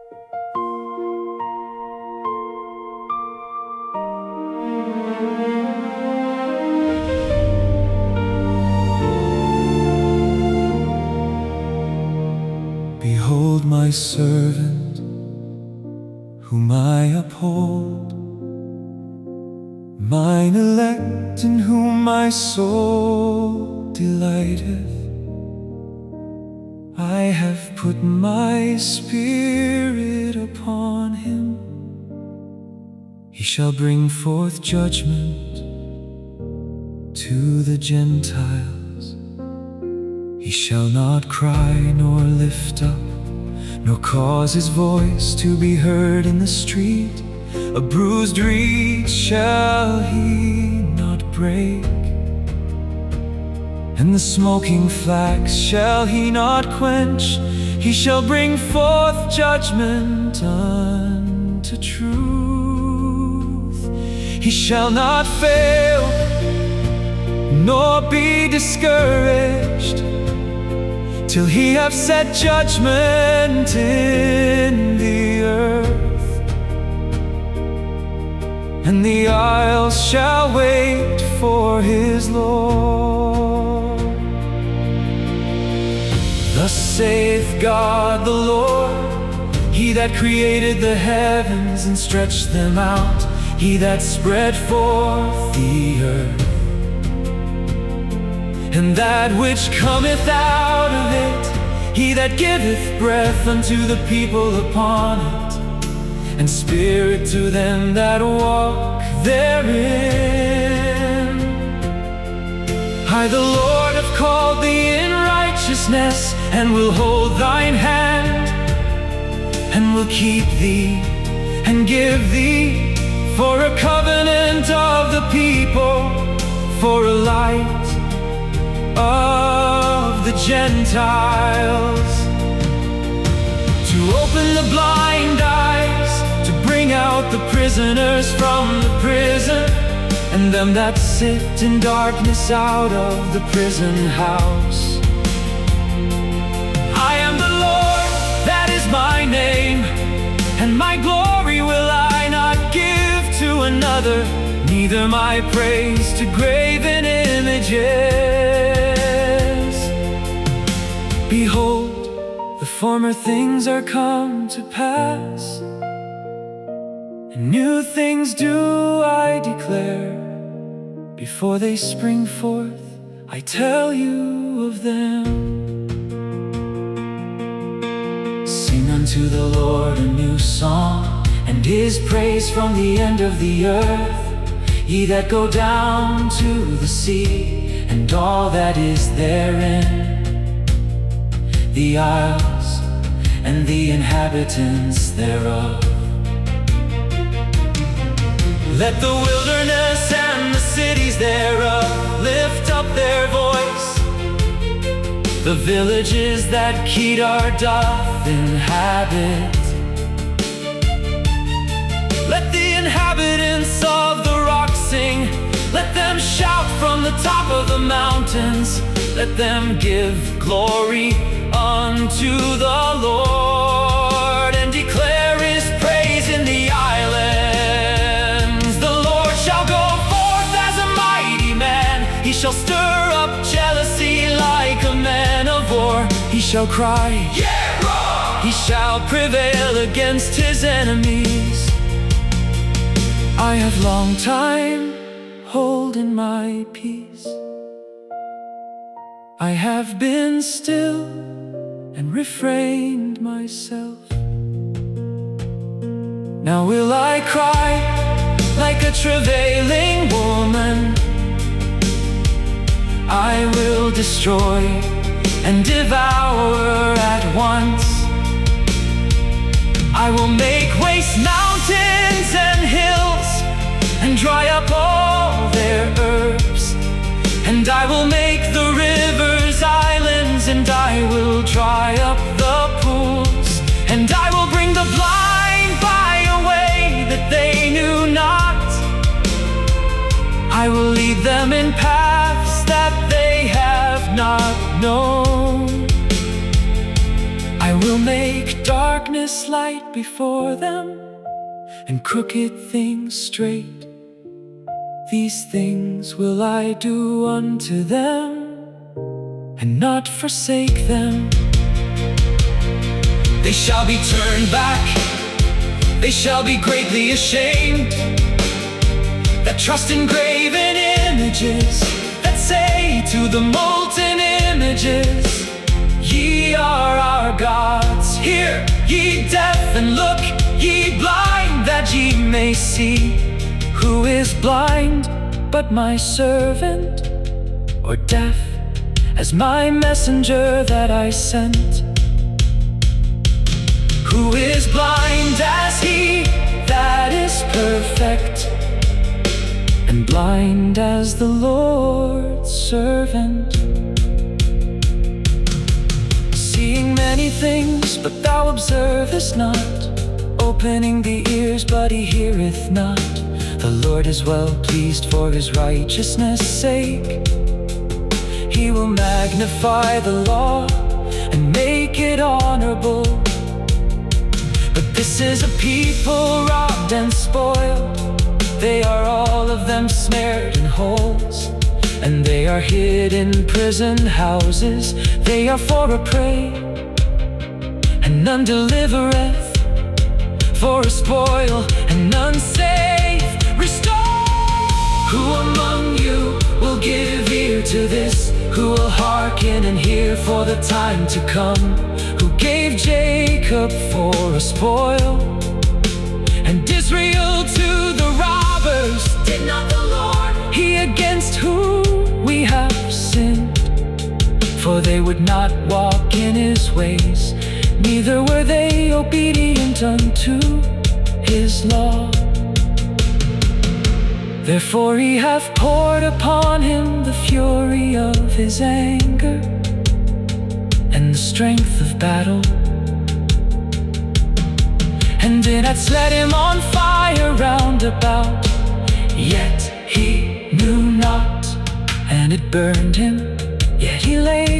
Behold my servant, whom I uphold, mine elect in whom my soul delighteth. I have put my spirit upon him. He shall bring forth judgment to the Gentiles. He shall not cry nor lift up, nor cause his voice to be heard in the street. A bruised reed shall he not break, and the smoking flax shall he not quench. He shall bring forth judgment unto truth. He shall not fail, nor be discouraged, till he have set judgment in the earth. And the isles shall wait for his Lord. Thus saith God the Lord, He that created the heavens and stretched them out, He that spread forth the earth, and that which cometh out of it, He that giveth breath unto the people upon it, and spirit to them that walk therein. I, the Lord, have called thee in righteousness, and will hold thine hand, and will keep thee, and give thee for a covenant of the people, for a light of the Gentiles, to open the blind eyes, to bring out the prisoners from the prison, and them that sit in darkness out of the prison house. I am the Lord, that is my name, and my glory will I not give to another, neither my praise to graven images. Behold, the former things are come to pass, and new things do I declare. Before they spring forth, I tell you of them. Sing unto the Lord a new song, and his praise from the end of the earth. Ye that go down to the sea, and all that is therein, the isles and the inhabitants thereof. Let the wilderness and the cities thereof lift up their voice, the villages that Kedar doth inhabit. Let the inhabitants of the rock sing, let them shout from the top of the mountains, let them give glory unto the Lord, and declare his praise in the islands. The Lord shall go forth as a mighty man, he shall stir up jealousy like a man of war. He shall cry, yeah, roar! He shall prevail against his enemies. I have long time holden my peace, I have been still and refrained myself. Now will I cry like a travailing woman, I will destroy and devour at once. I will make waste mountains and hills, and dry up all their herbs, and I will make the rivers islands, and I will dry up the pools, and I will bring the blind by a way that they knew not. I will lead them in paths that they have not known. will make darkness light before them, and crooked things straight. These things will I do unto them, and not forsake them. They shall be turned back, they shall be greatly ashamed, that trust in graven images, that say to the molten images, ye are our gods. Hear, ye deaf, and look, ye blind, that ye may see. Who is blind but my servant, or deaf as my messenger that I sent? Who is blind as he that is perfect, and blind as the Lord's servant? Seeing many things, but thou observest not, opening the ears, but he heareth not. The Lord is well pleased for his righteousness' sake. He will magnify the law and make it honorable. But this is a people robbed and spoiled. They are all of them snared in holes, and they are hid in prison houses. They are for a prey, and none delivereth, for a spoil, and none save. Restore! Who among you will give ear to this? Who will hearken and hear for the time to come? Who gave Jacob for a spoil, and Israel to the robbers? Did not the Lord, he against whom we have sinned? For they would not walk in his ways, neither were they obedient unto his law. Therefore he hath poured upon him the fury of his anger, and the strength of battle, and it hath set him on fire round about. Yet he knew not, and it burned him, yet he lay